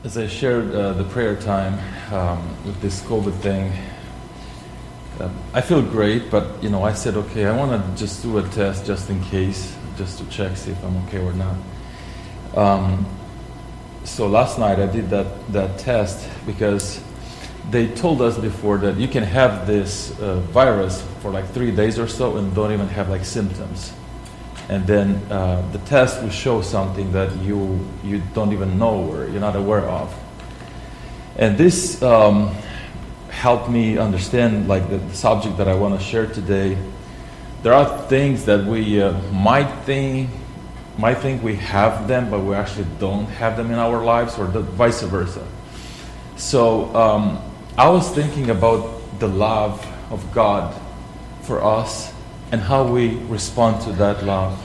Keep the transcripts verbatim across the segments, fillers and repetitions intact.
As I shared uh, the prayer time um, with this COVID thing, uh, I feel great, but you know, I said, okay, I want to just do a test just in case, just to check, see if I'm okay or not. Um, so last night I did that, that test because they told us before that you can have this uh, virus for like three days or so and don't even have like symptoms. And then uh, the test will show something that you you don't even know or you're not aware of. And this um, helped me understand like the, the subject that I want to share today. There are things that we uh, might think might think we have them, but we actually don't have them in our lives, or the vice versa. So um, I was thinking about the love of God for us and how we respond to that love.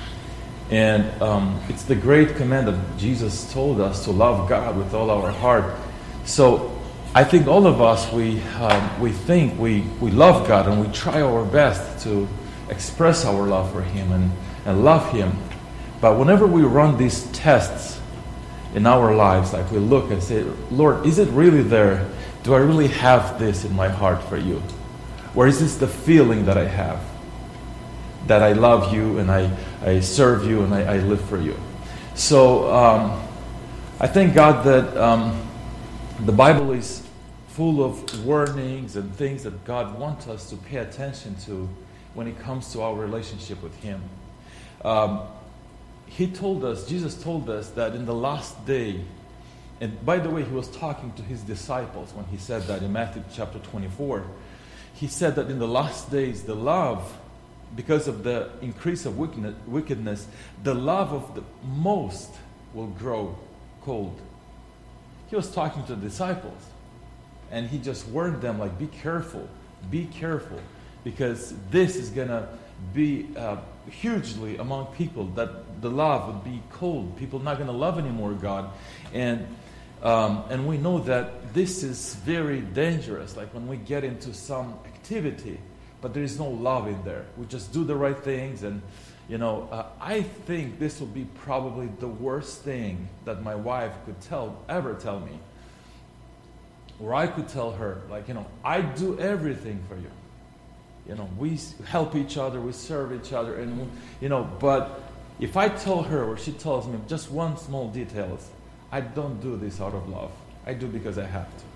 And um, it's the great command that Jesus told us to love God with all our heart. So I think all of us, we um, we think we, we love God and we try our best to express our love for Him and, and love Him. But whenever we run these tests in our lives, like we look and say, Lord, is it really there? Do I really have this in my heart for you? Or is this the feeling that I have? That I love you and I, I serve you and I, I live for you. So um, I thank God that um, the Bible is full of warnings and things that God wants us to pay attention to when it comes to our relationship with Him. Um, he told us, Jesus told us that in the last day, and by the way, He was talking to His disciples when He said that in Matthew chapter twenty-four. He said that in the last days, the love, because of the increase of wickedness, the love of the most will grow cold. He was talking to the disciples, and He just warned them, like, be careful, be careful, because this is going to be uh, hugely among people, that the love would be cold. People not going to love anymore God. And um, and we know that this is very dangerous, like when we get into some activity, but there is no love in there. We just do the right things, and you know, uh, I think this will be probably the worst thing that my wife could tell, ever tell me. Or I could tell her, like, you know, I do everything for you. You know, we help each other, we serve each other, and you know, but if I tell her, or she tells me just one small details, I don't do this out of love. I do because I have to.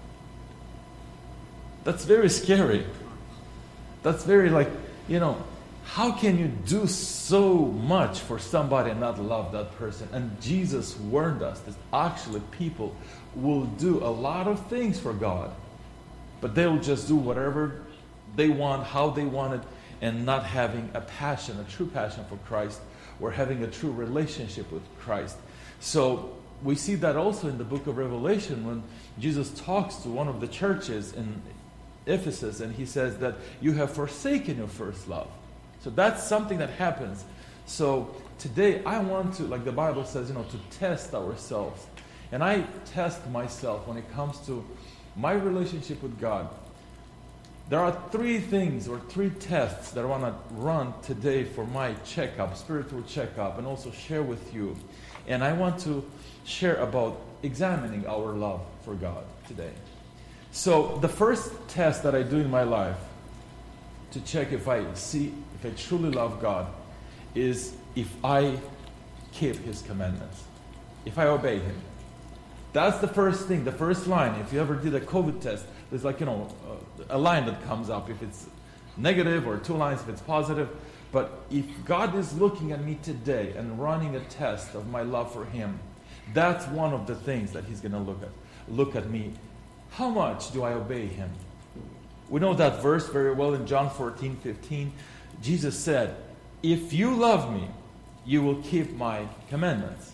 That's very scary. That's very like, you know, how can you do so much for somebody and not love that person? And Jesus warned us that actually people will do a lot of things for God, but they will just do whatever they want, how they want it, and not having a passion, a true passion for Christ, or having a true relationship with Christ. So we see that also in the book of Revelation when Jesus talks to one of the churches in Ephesus, and He says that you have forsaken your first love. So that's something that happens. So today I want to, like the Bible says, you know, to test ourselves. And I test myself when it comes to my relationship with God. There are three things or three tests that I want to run today for my checkup, spiritual checkup, and also share with you. And I want to share about examining our love for God today. So the first test that I do in my life to check if I see, if I truly love God, is if I keep His commandments, if I obey Him. That's the first thing, the first line. If you ever did a COVID test, there's like, you know, a line that comes up if it's negative, or two lines if it's positive. But if God is looking at me today and running a test of my love for Him, that's one of the things that He's going to look at. Look at me. How much do I obey Him? We know that verse very well in John fourteen fifteen. Jesus said, if you love me, you will keep my commandments.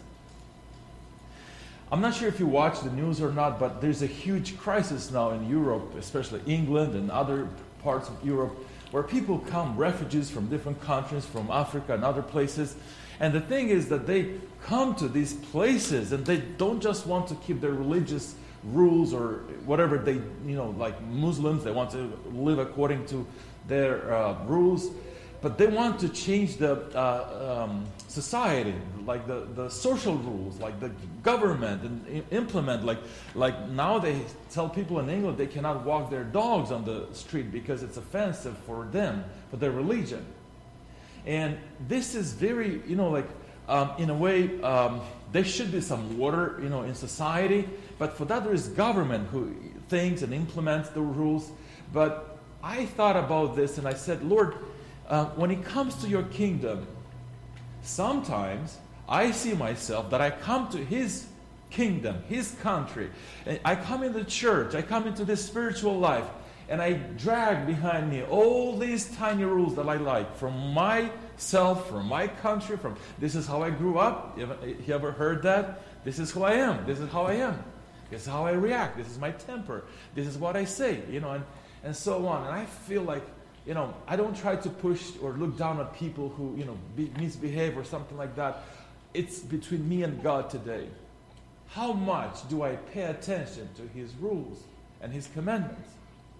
I'm not sure if you watch the news or not, but there's a huge crisis now in Europe, especially England and other parts of Europe, where people come, refugees from different countries, from Africa and other places. And the thing is that they come to these places and they don't just want to keep their religious rules or whatever they, you know, like Muslims, they want to live according to their uh, rules. but they want to change the uh, um, society, like the, the social rules, like the government, and i- implement, like, like now they tell people in England they cannot walk their dogs on the street because it's offensive for them, for their religion. And this is very, you know, like, um, in a way, um, there should be some order, you know, in society, but for that there is government who thinks and implements the rules. But I thought about this and I said, Lord, uh, when it comes to your kingdom, sometimes I see myself that I come to His kingdom, His country, and I come into church, I come into this spiritual life, and I drag behind me all these tiny rules that I like from myself, from my country, from this is how I grew up. You ever, you ever heard that? This is who I am. This is how I am. This is how I react. This is my temper. This is what I say. You know, and, and so on. And I feel like, you know, I don't try to push or look down on people who, you know, be, misbehave or something like that. It's between me and God today. How much do I pay attention to His rules and His commandments?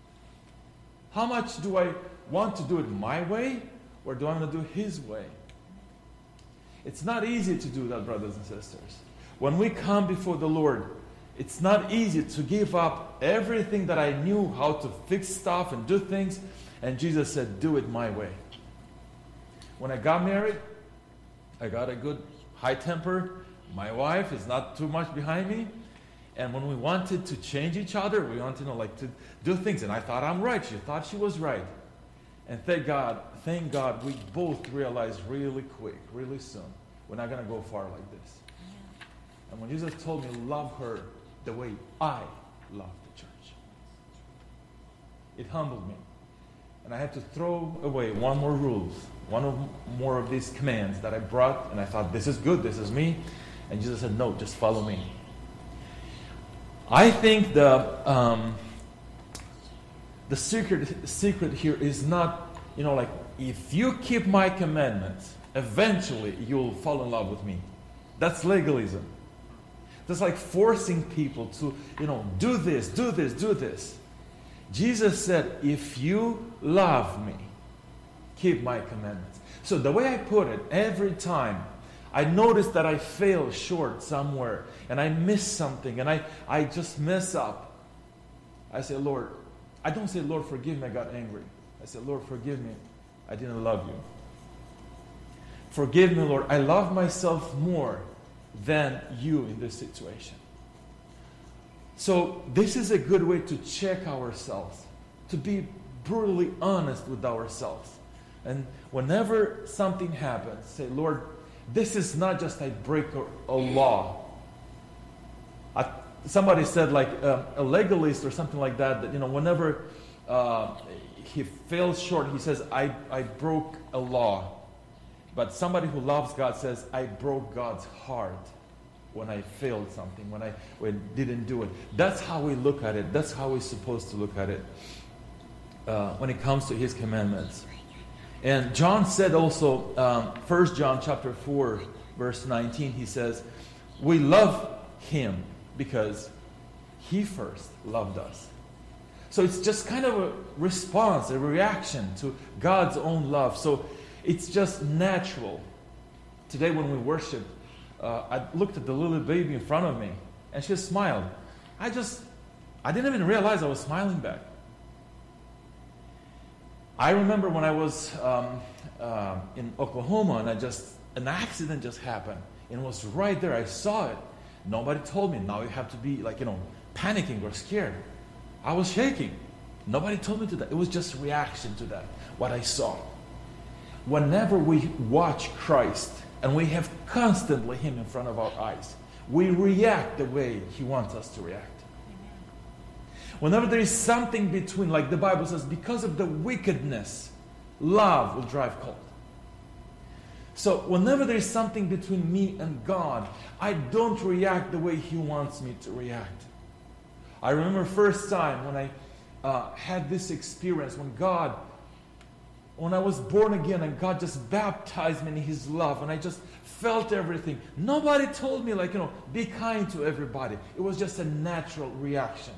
How much do I want to do it my way, or do I want to do His way? It's not easy to do that, brothers and sisters. When we come before the Lord, it's not easy to give up everything that I knew how to fix stuff and do things. And Jesus said, do it my way. When I got married, I got a good high temper. My wife is not too much behind me. And when we wanted to change each other, we wanted, you know, like to do things. And I thought I'm right. She thought she was right. And thank God, thank God, we both realized really quick, really soon, we're not going to go far like this. And when Jesus told me, love her the way I love the church, it humbled me. And I had to throw away one more rules, one of more of these commands that I brought, and I thought, this is good, this is me. And Jesus said, no, just follow me. I think the um, the secret secret here is not, you know, like, if you keep my commandments, eventually you'll fall in love with me. That's legalism. That's like forcing people to, you know, do this, do this, do this. Jesus said, if you love me, keep my commandments. So the way I put it, every time I notice that I fail short somewhere and I miss something and I, I just mess up, I say, Lord, I don't say, Lord, forgive me, I got angry. I say, Lord, forgive me, I didn't love you. Forgive me, Lord, I love myself more than you in this situation. So this is a good way to check ourselves, to be brutally honest with ourselves. And whenever something happens, say, Lord, this is not just I break a, a law. I, somebody said, like uh, a legalist or something like that, that, you know, whenever uh, he falls short, he says, I, I broke a law. But somebody who loves God says, I broke God's heart when I failed something, when I when didn't do it. That's how we look at it. That's how we're supposed to look at it uh, when it comes to His commandments. And John said also, um, First John chapter four, verse nineteen, he says, we love Him because He first loved us. So it's just kind of a response, a reaction to God's own love. So it's just natural. Today when we worship, uh, I looked at the little baby in front of me, and she smiled. I just, I didn't even realize I was smiling back. I remember when I was um, uh, in Oklahoma, and I just, an accident just happened. And it was right there. I saw it. Nobody told me, now you have to be like, you know, panicking or scared. I was shaking. Nobody told me to that. It was just reaction to that, what I saw. Whenever we watch Christ and we have constantly Him in front of our eyes, we react the way He wants us to react. Whenever there is something between, like the Bible says, because of the wickedness, love will drive cold. So whenever there is something between me and God, I don't react the way He wants me to react. I remember first time when I uh, had this experience, when God, when I was born again and God just baptized me in His love, and I just felt everything. Nobody told me, like, you know, be kind to everybody. It was just a natural reaction.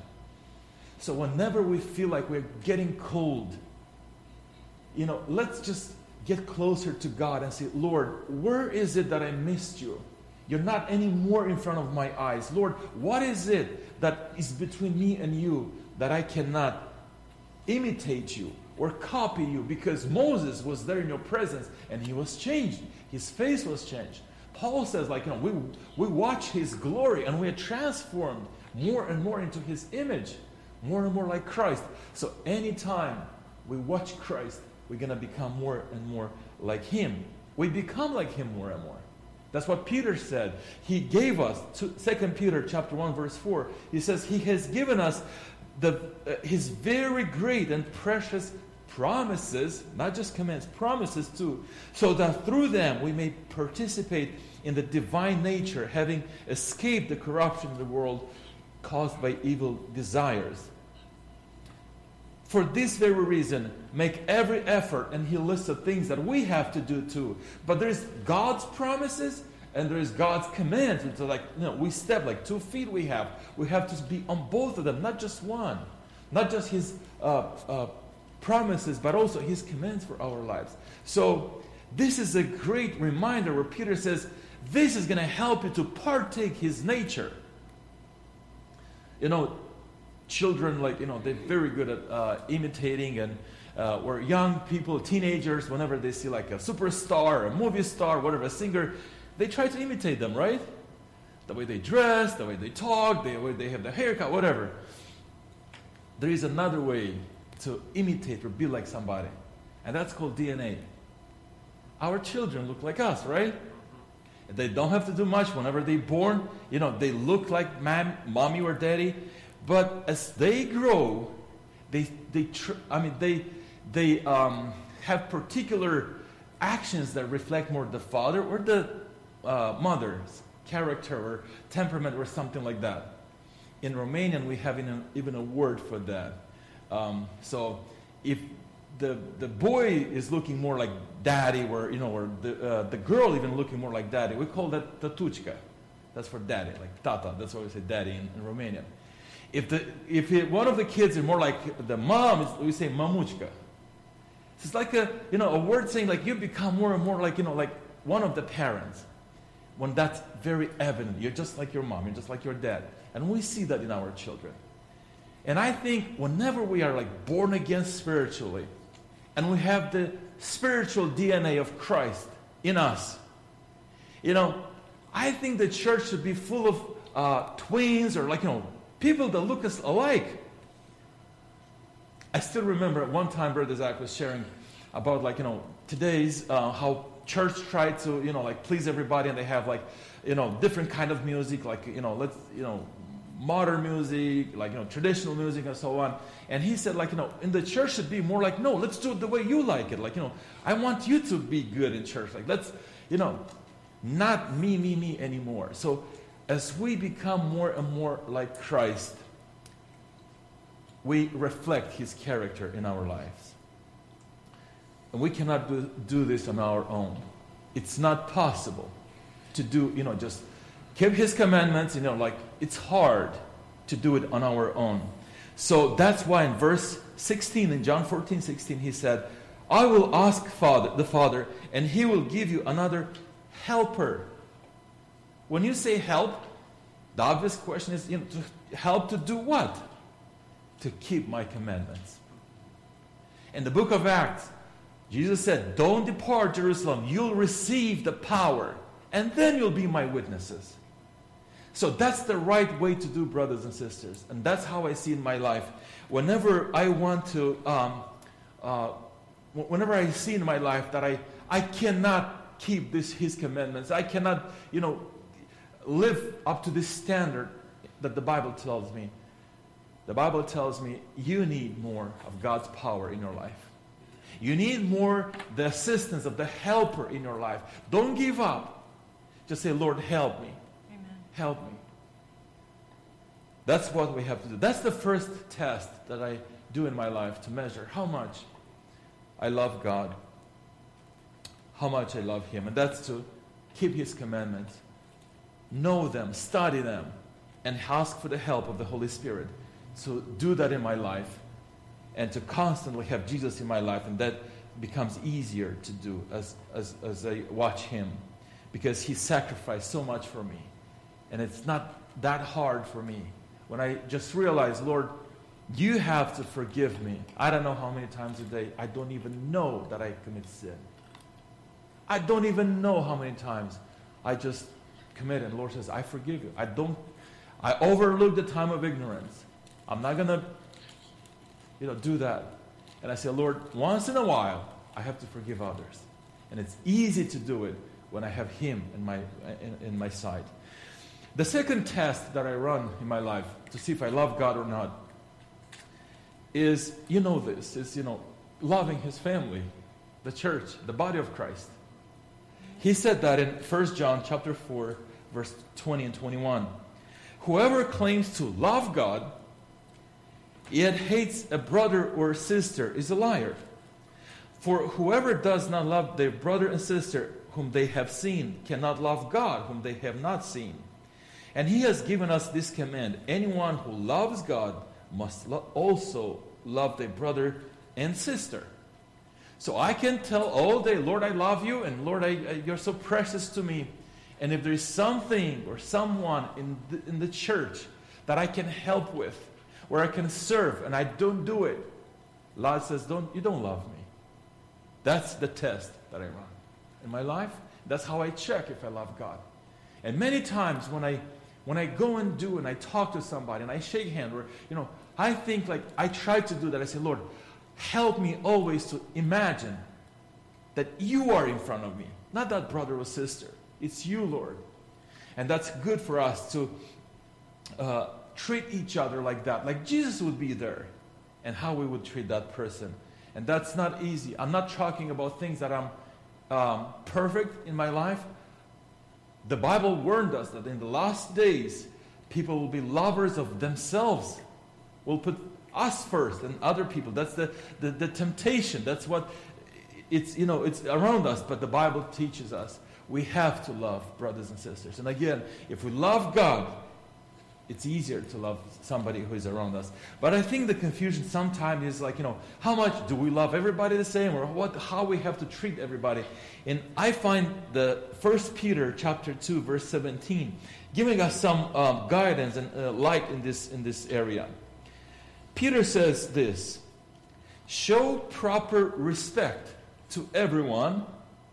So whenever we feel like we're getting cold, you know, let's just get closer to God and say, Lord, where is it that I missed you? You're not anymore in front of my eyes. Lord, what is it that is between me and you that I cannot imitate you or copy you? Because Moses was there in your presence and he was changed. His face was changed. Paul says, like, you know, we, we watch his glory and we are transformed more and more into his image, more and more like Christ. So anytime we watch Christ, we're going to become more and more like him. We become like him more and more. That's what Peter said. He gave us, Second Peter chapter one, verse four, he says, he has given us the uh, his very great and precious promises, not just commands, promises too, so that through them we may participate in the divine nature, having escaped the corruption of the world caused by evil desires. For this very reason, make every effort, and he lists the things that we have to do too. But there's God's promises and there's God's commands. It's like, you know, we step like two feet we have. We have to be on both of them, not just one. Not just his uh, uh, promises, but also his commands for our lives. So this is a great reminder where Peter says, this is going to help you to partake his nature. You know, children, like, you know, they're very good at uh, imitating, and uh, where young people, teenagers, whenever they see like a superstar, a movie star, whatever, a singer, they try to imitate them, right? The way they dress, the way they talk, the way they have their haircut, whatever. There is another way to imitate or be like somebody, and that's called D N A. Our children look like us, right? They don't have to do much. Whenever they're born, you know, they look like mom, mommy or daddy. But as they grow, they they tr- I mean they they um, have particular actions that reflect more the father or the uh, mother's character or temperament or something like that. In Romanian, we have even a, even a word for that. Um, so if the the boy is looking more like daddy, or you know, or the uh, the girl even looking more like daddy, we call that tatuchka. That's for daddy, like tata. That's why we say daddy in, in Romanian. If the if it, one of the kids is more like the mom, we say mamuchka. So it's like a you know a word saying like you become more and more like you know like one of the parents. When that's very evident, you're just like your mom, you're just like your dad, and we see that in our children. And I think whenever we are like born again spiritually, and we have the spiritual D N A of Christ in us, you know, I think the church should be full of uh, twins or like you know people that look us alike. I still remember at one time Brother Zach was sharing about like you know today's uh, how church tried to you know like please everybody, and they have like you know different kind of music, like you know let's you know. modern music, like, you know, traditional music and so on. And he said, like, you know, in the church should be more like, no, let's do it the way you like it. Like, you know, I want you to be good in church. Like, let's, you know, not me, me, me anymore. So as we become more and more like Christ, we reflect his character in our lives. And we cannot do, do this on our own. It's not possible to do, you know, just keep his commandments, you know, like it's hard to do it on our own. So that's why in verse sixteen, in John fourteen, sixteen, he said, I will ask Father, the Father, and he will give you another helper. When you say help, the obvious question is, you know, to help to do what? To keep my commandments. In the book of Acts, Jesus said, don't depart Jerusalem, you'll receive the power, and then you'll be my witnesses. So that's the right way to do, brothers and sisters. And that's how I see in my life. Whenever I want to, um, uh, whenever I see in my life that I, I cannot keep this his commandments, I cannot, you know, live up to this standard that the Bible tells me. The Bible tells me you need more of God's power in your life. You need more the assistance of the helper in your life. Don't give up. Just say, Lord, help me. Help me. That's what we have to do. That's the first test that I do in my life to measure how much I love God, how much I love him. And that's to keep his commandments, know them, study them, and ask for the help of the Holy Spirit. So do that in my life, and to constantly have Jesus in my life, and that becomes easier to do as, as, as I watch him, because he sacrificed so much for me. And it's not that hard for me. When I just realize, Lord, you have to forgive me. I don't know how many times a day I don't even know that I commit sin. I don't even know how many times I just commit it. And the Lord says, I forgive you. I don't, I overlook the time of ignorance. I'm not going to, you know, do that. And I say, Lord, once in a while, I have to forgive others. And it's easy to do it when I have Him in my, in, in my sight. The second test that I run in my life to see if I love God or not is, you know this, is, you know, loving His family, the church, the body of Christ. He said that in First John chapter four, verse twenty and twenty-one. Whoever claims to love God, yet hates a brother or sister, is a liar. For whoever does not love their brother and sister whom they have seen cannot love God whom they have not seen. And He has given us this command: anyone who loves God must lo- also love their brother and sister. So I can tell all day, Lord, I love you, and Lord, I, I, you're so precious to me. And if there is something or someone in the, in the church that I can help with, where I can serve, and I don't do it, God says, "Don't you don't love me." That's the test that I run in my life. That's how I check if I love God. And many times when I when I go and do and I talk to somebody and I shake hands, or you know, I think like I try to do that. I say, Lord, help me always to imagine that you are in front of me, not that brother or sister. It's you, Lord. And that's good for us to uh, treat each other like that, like Jesus would be there, and how we would treat that person. And that's not easy. I'm not talking about things that I'm um, perfect in my life. The Bible warned us that in the last days, people will be lovers of themselves. Will put us first and other people. That's the, the, the temptation. That's what it's, you know, it's around us. But the Bible teaches us we have to love brothers and sisters. And again, if we love God, it's easier to love somebody who is around us. But I think the confusion sometimes is like, you know, how much do we love everybody the same, or what, how we have to treat everybody? And I find the First Peter chapter two, verse seventeen, giving us some um, guidance and uh, light in this in this area. Peter says this: show proper respect to everyone,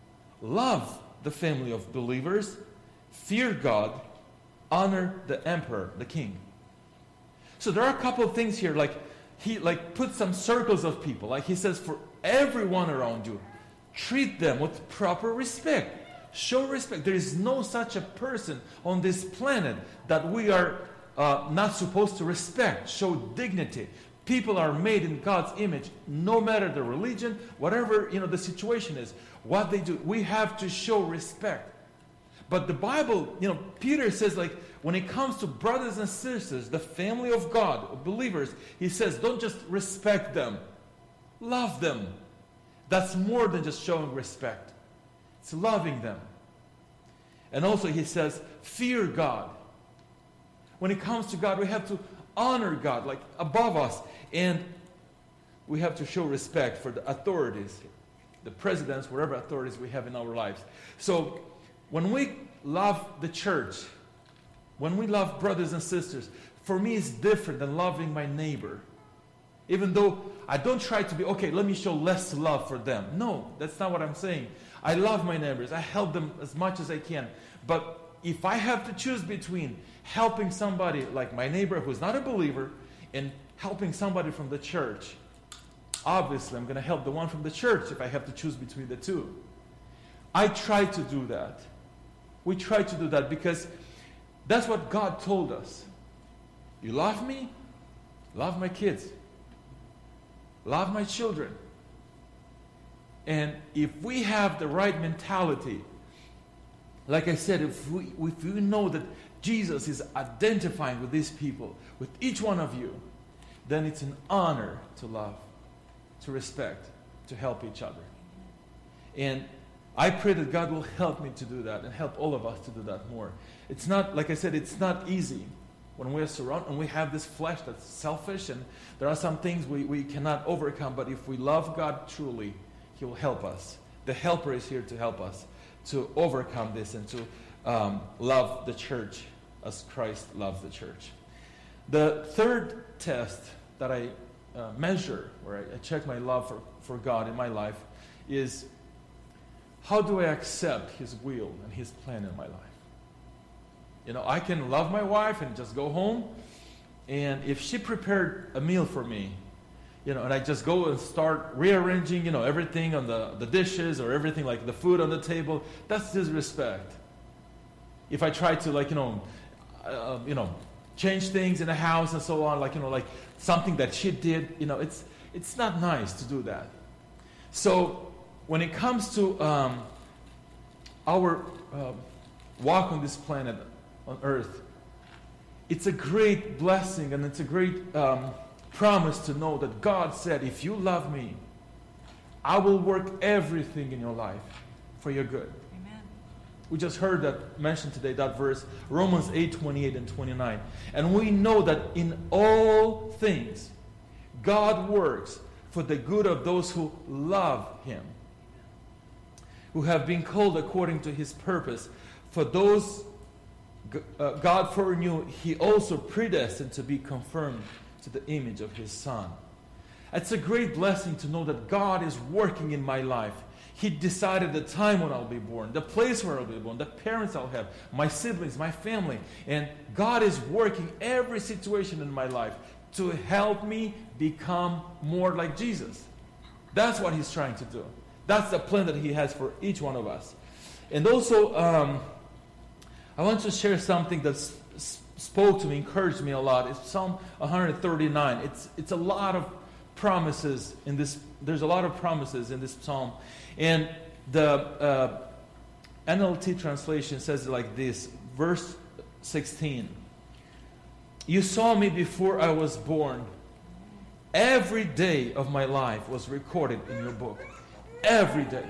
love the family of believers, fear God, honor the emperor, the king. So there are a couple of things here, like he like put some circles of people. Like he says, for everyone around you, treat them with proper respect. Show respect. There is no such a person on this planet that we are uh, not supposed to respect, show dignity. People are made in God's image, no matter the religion, whatever, you know, the situation is, what they do. We have to show respect. But the Bible, you know, Peter says, like, when it comes to brothers and sisters, the family of God, believers, he says, don't just respect them, love them. That's more than just showing respect. It's loving them. And also he says, fear God. When it comes to God, we have to honor God, like above us. And we have to show respect for the authorities, the presidents, whatever authorities we have in our lives. So when we love the church, when we love brothers and sisters, for me it's different than loving my neighbor. Even though I don't try to be, okay, let me show less love for them. No, that's not what I'm saying. I love my neighbors. I help them as much as I can. But if I have to choose between helping somebody like my neighbor who's not a believer and helping somebody from the church, obviously I'm going to help the one from the church if I have to choose between the two. I try to do that. We try to do that because that's what God told us. You love me? Love my kids. Love my children. And if we have the right mentality, like I said, if we, if we know that Jesus is identifying with these people, with each one of you, then it's an honor to love, to respect, to help each other. And I pray that God will help me to do that and help all of us to do that more. It's not, like I said, it's not easy when we're surrounded and we have this flesh that's selfish, and there are some things we, we cannot overcome. But if we love God truly, He He will help us. The helper is here to help us to overcome this and to um, love the church as Christ loves the church. The third test that I uh, measure, where I, I check my love for, for God in my life, is how do I accept His will and His plan in my life? You know, I can love my wife and just go home, and if she prepared a meal for me, you know, and I just go and start rearranging, you know, everything on the, the dishes or everything, like the food on the table, that's disrespect. If I try to, like, you know, uh, you know, change things in the house and so on, like, you know, like something that she did, you know, it's it's not nice to do that. So when it comes to um, our uh, walk on this planet, on earth, it's a great blessing and it's a great um, promise to know that God said, if you love me, I will work everything in your life for your good. Amen. We just heard that mentioned today, that verse, Romans eight, twenty-eight and twenty-nine. And we know that in all things, God works for the good of those who love Him, who have been called according to His purpose. For those uh, God foreknew, He also predestined to be conformed to the image of His Son. It's a great blessing to know that God is working in my life. He decided the time when I'll be born, the place where I'll be born, the parents I'll have, my siblings, my family. And God is working every situation in my life to help me become more like Jesus. That's what He's trying to do. That's the plan that He has for each one of us. And also, um, I want to share something that s- spoke to me, encouraged me a lot. It's Psalm one thirty-nine. It's it's a lot of promises in this. There's a lot of promises in this psalm, and the uh, N L T translation says it like this, verse sixteen. You saw me before I was born. Every day of my life was recorded in your book. Every day.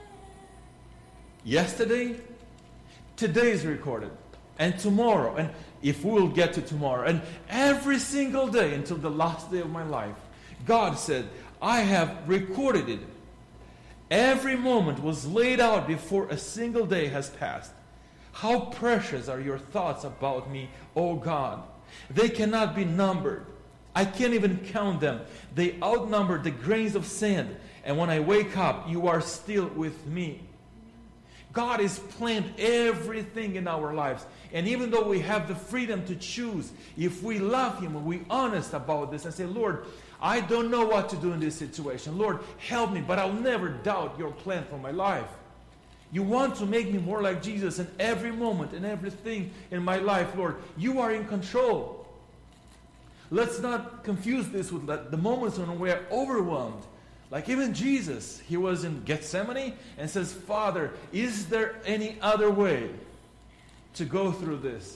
Yesterday, today is recorded. And tomorrow, and if we'll get to tomorrow, and every single day until the last day of my life, God said, I have recorded it. Every moment was laid out before a single day has passed. How precious are your thoughts about me, O God. They cannot be numbered. I can't even count them. They outnumber the grains of sand. And when I wake up, you are still with me. God has planned everything in our lives. And even though we have the freedom to choose, if we love Him and we're honest about this and say, Lord, I don't know what to do in this situation. Lord, help me, but I'll never doubt your plan for my life. You want to make me more like Jesus in every moment and everything in my life, Lord. You are in control. Let's not confuse this with the moments when we are overwhelmed. Like even Jesus, He was in Gethsemane and says, Father, is there any other way to go through this?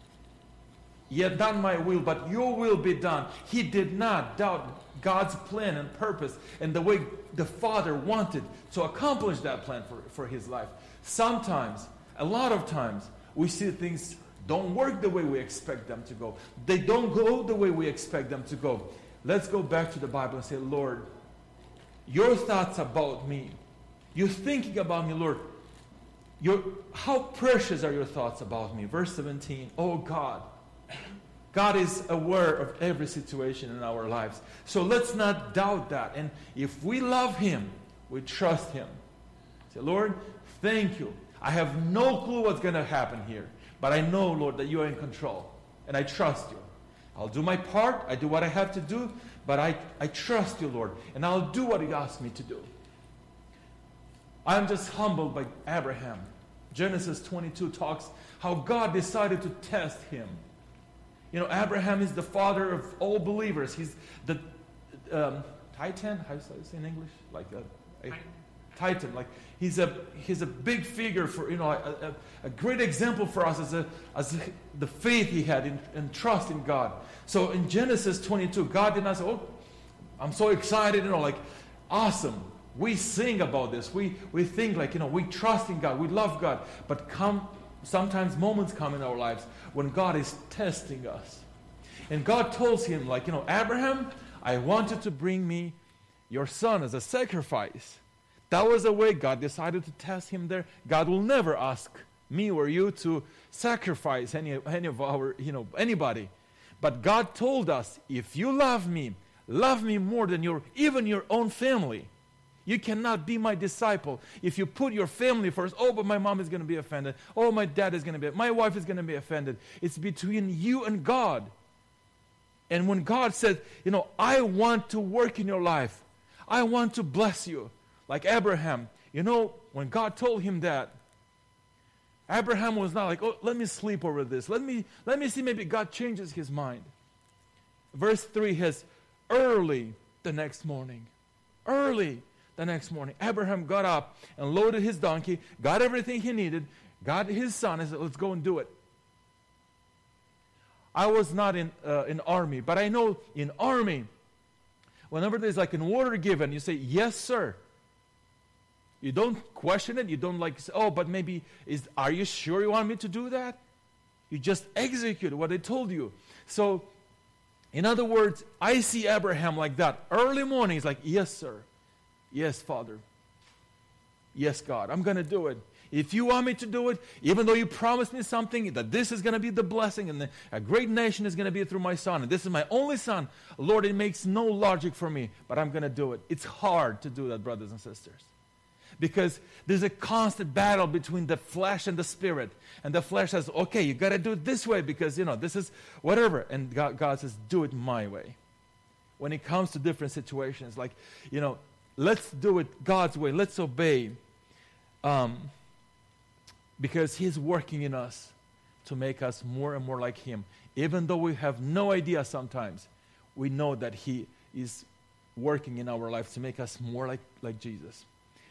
Yet not my will, but your will be done. He did not doubt God's plan and purpose and the way the Father wanted to accomplish that plan for, for His life. Sometimes, a lot of times, we see things don't work the way we expect them to go. They don't go the way we expect them to go. Let's go back to the Bible and say, Lord, your thoughts about me. You're thinking about me, Lord. Your, how precious are your thoughts about me? Verse seventeen. Oh God. God is aware of every situation in our lives. So let's not doubt that. And if we love Him, we trust Him. Say, Lord, thank you. I have no clue what's going to happen here. But I know, Lord, that you are in control. And I trust you. I'll do my part. I do what I have to do. But I, I trust you, Lord. And I'll do what you ask me to do. I'm just humbled by Abraham. Genesis twenty-two talks how God decided to test him. You know, Abraham is the father of all believers. He's the um, Titan. How do you say in English? Like a, a Titan. Like he's a he's a big figure for you know a, a, a great example for us as a as the faith he had in, and trust in God. So in Genesis twenty-two, God did not say, "Oh, I'm so excited," you know, like awesome. We sing about this. We we think like you know we trust in God. We love God. But come sometimes moments come in our lives when God is testing us, and God tells him like you know Abraham, I want you to bring me your son as a sacrifice. That was the way God decided to test him there. God will never ask me or you to sacrifice any, any of our, you know, anybody. But God told us, if you love me, love me more than your, even your own family. You cannot be my disciple if you put your family first. Oh, but my mom is going to be offended. Oh, my dad is going to be, my wife is going to be offended. It's between you and God. And when God said, you know, I want to work in your life. I want to bless you. Like Abraham, you know, when God told him that, Abraham was not like, oh, let me sleep over this. Let me, let me see, maybe God changes his mind. Verse three has, early the next morning. Early the next morning. Abraham got up and loaded his donkey, got everything he needed, got his son, and said, let's go and do it. I was not in uh, in army, but I know in army, whenever there's like an order given, you say, yes, sir. You don't question it. You don't like, say, oh, but maybe, is are you sure you want me to do that? You just execute what they told you. So, in other words, I see Abraham like that. Early morning, he's like, yes, sir. Yes, Father. Yes, God, I'm going to do it. If you want me to do it, even though you promised me something, that this is going to be the blessing and the, a great nation is going to be through my son, and this is my only son, Lord, it makes no logic for me, but I'm going to do it. It's hard to do that, brothers and sisters, because there's a constant battle between the flesh and the spirit, and the flesh says, okay, you got to do it this way because, you know, this is whatever, and God, God says, do it my way. When it comes to different situations, like, you know, let's do it God's way. Let's obey. Um, because He's working in us to make us more and more like Him. Even though we have no idea sometimes, we know that He is working in our lives to make us more like, like Jesus.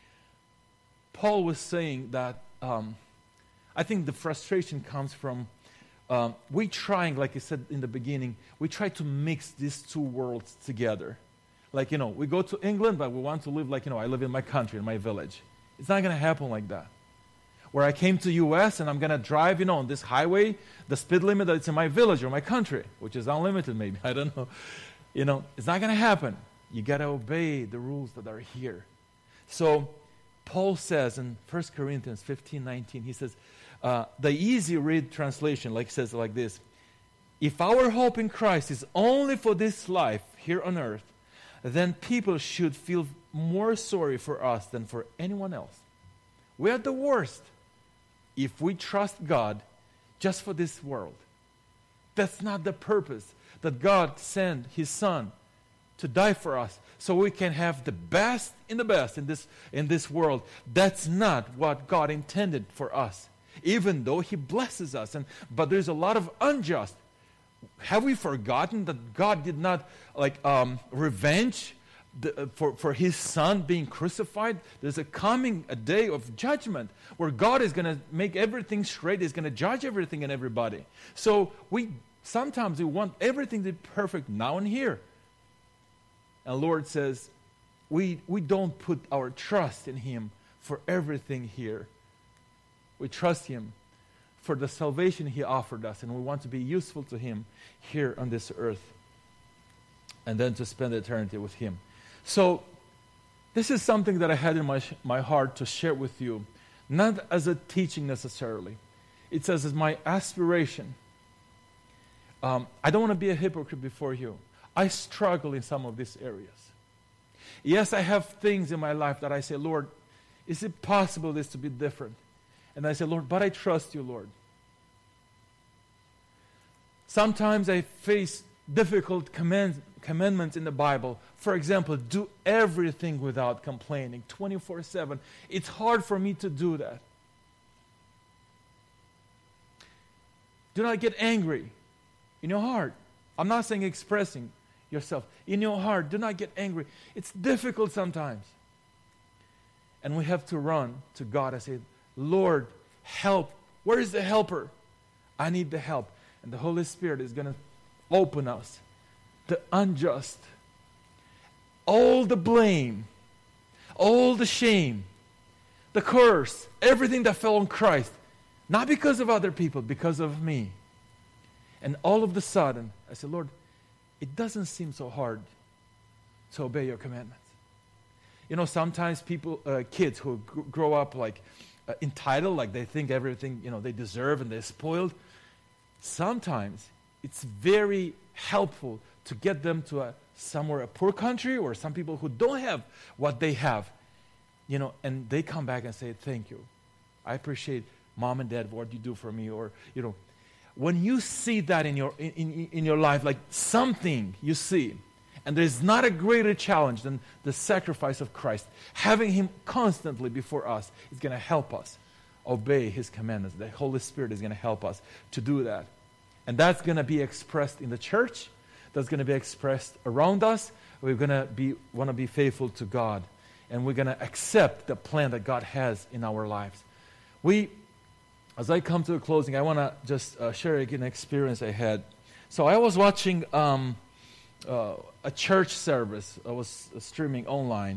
Paul was saying that um, I think the frustration comes from um, we trying, like I said in the beginning, we try to mix these two worlds together. Like, you know, we go to England, but we want to live like, you know, I live in my country, in my village. It's not going to happen like that. Where I came to U S and I'm going to drive, you know, on this highway, the speed limit that's in my village or my country, which is unlimited maybe, I don't know. You know, it's not going to happen. You got to obey the rules that are here. So, Paul says in First Corinthians fifteen nineteen, he says, uh, the easy read translation like says like this, if our hope in Christ is only for this life here on earth, then people should feel more sorry for us than for anyone else. We are the worst if we trust God just for this world. That's not the purpose that God sent His Son to die for us so we can have the best in the best in this, in this world. That's not what God intended for us, even though He blesses us. And but there's a lot of unjust. Have we forgotten that God did not like um, revenge the, uh, for, for His Son being crucified? There's a coming a day of judgment where God is going to make everything straight. He's going to judge everything and everybody. So we sometimes we want everything to be perfect now and here. And Lord says, we, we don't put our trust in Him for everything here. We trust Him for the salvation He offered us, and we want to be useful to Him here on this earth, and then to spend eternity with Him. So, this is something that I had in my my heart to share with you, not as a teaching necessarily. It's as my aspiration. Um, I don't want to be a hypocrite before you. I struggle in some of these areas. Yes, I have things in my life that I say, Lord, is it possible this to be different? And I say, Lord, but I trust you, Lord. Sometimes I face difficult command, commandments in the Bible. For example, do everything without complaining, twenty-four seven. It's hard for me to do that. Do not get angry in your heart. I'm not saying expressing yourself. In your heart, do not get angry. It's difficult sometimes. And we have to run to God and say, Lord, help. Where is the helper? I need the help. And the Holy Spirit is going to open us. The unjust, all the blame, all the shame, the curse, everything that fell on Christ. Not because of other people, because of me. And all of a sudden, I said, Lord, it doesn't seem so hard to obey your commandments. You know, sometimes people, uh, kids who gr- grow up like uh, entitled, like they think everything, you know, they deserve and they're spoiled. Sometimes it's very helpful to get them to a somewhere a poor country or some people who don't have what they have, you know, and they come back and say, thank you. I appreciate mom and dad what you do for me. Or, you know, when you see that in your in, in, in your life, like something you see, and there's not a greater challenge than the sacrifice of Christ. Having Him constantly before us is going to help us obey His commandments. The Holy Spirit is going to help us to do that. And that's going to be expressed in the church. That's going to be expressed around us. We're going to be want to be faithful to God. And we're going to accept the plan that God has in our lives. We, as I come to a closing, I want to just uh, share an experience I had. So I was watching um, uh, a church service. I was uh, streaming online.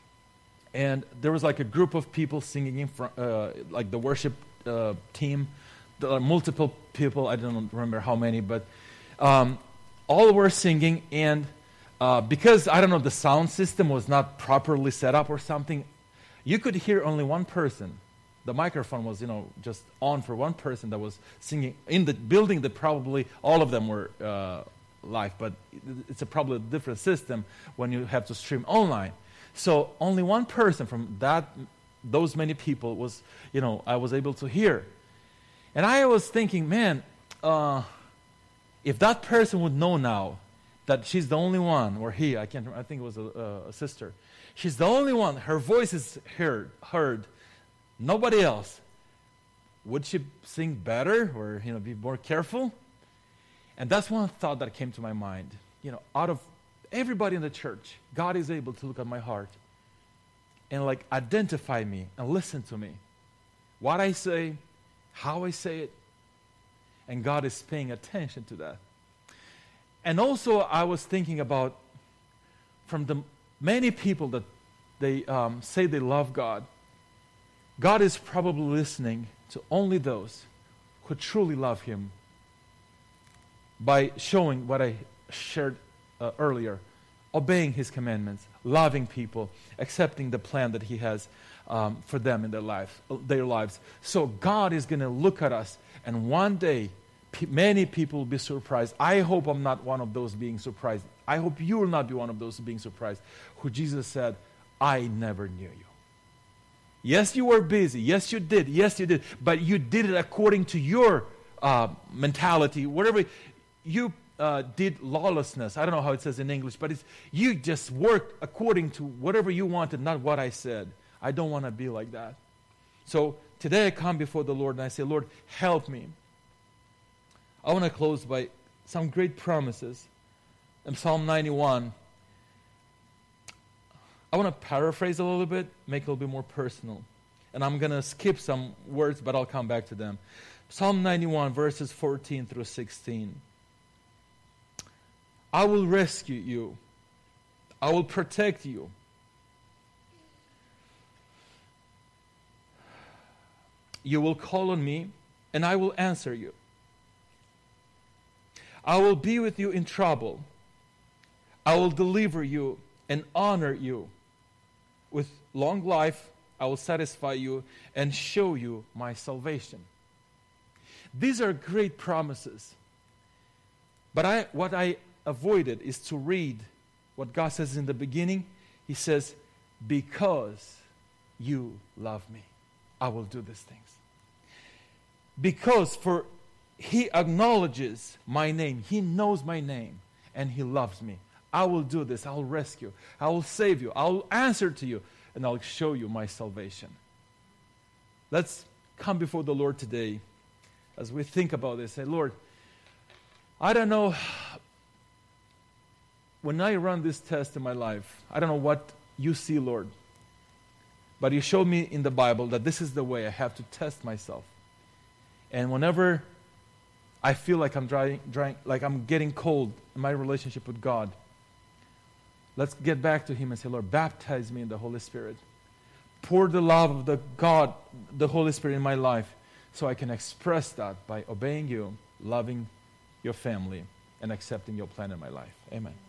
And there was like a group of people singing in front, uh, like the worship uh, team. There are multiple people. I don't remember how many, but um, all were singing. And uh, because, I don't know, the sound system was not properly set up or something, you could hear only one person. The microphone was, you know, just on for one person that was singing. In the building, that probably all of them were uh, live, but it's a probably a different system when you have to stream online. So only one person from that, those many people was, you know, I was able to hear. And I was thinking, man, uh, if that person would know now that she's the only one, or he, I can't remember, I think it was a, a sister. She's the only one, her voice is heard, heard, nobody else. Would she sing better or, you know, be more careful? And that's one thought that came to my mind. You know, out of everybody in the church, God is able to look at my heart and like identify me and listen to me. What I say, how I say it, and God is paying attention to that. And also I was thinking about from the many people that they um, say they love God, God is probably listening to only those who truly love Him by showing what I shared uh, earlier, obeying His commandments, loving people, accepting the plan that He has um, for them in their life, their lives. So God is going to look at us, and one day p- many people will be surprised. I hope I'm not one of those being surprised. I hope you will not be one of those being surprised, who Jesus said, I never knew you. Yes, you were busy. Yes, you did. Yes, you did. But you did it according to your uh, mentality. Whatever you uh, did, lawlessness. I don't know how it says in English, but it's you just worked according to whatever you wanted, not what I said. I don't want to be like that. So today I come before the Lord and I say, Lord, help me. I want to close by some great promises. In Psalm ninety-one, I want to paraphrase a little bit, make it a little bit more personal. And I'm going to skip some words, but I'll come back to them. Psalm ninety-one, verses fourteen through sixteen. I will rescue you. I will protect you. You will call on me, and I will answer you. I will be with you in trouble. I will deliver you and honor you. With long life, I will satisfy you and show you my salvation. These are great promises. But I, what I avoided is to read what God says in the beginning. He says, because you love me, I will do these things. Because for He acknowledges my name. He knows my name and He loves me. I will do this. I will rescue. I will save you. I will answer to you. And I'll show you my salvation. Let's come before the Lord today as we think about this. Say, Lord, I don't know. When I run this test in my life, I don't know what you see, Lord. But you showed me in the Bible that this is the way I have to test myself. And whenever I feel like I'm drying, drying, like I'm getting cold in my relationship with God, let's get back to Him and say, Lord, baptize me in the Holy Spirit. Pour the love of the God, the Holy Spirit in my life so I can express that by obeying you, loving your family, and accepting your plan in my life. Amen.